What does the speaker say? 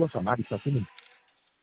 ชั่วสามารถอีกต่อที่หนึ่ง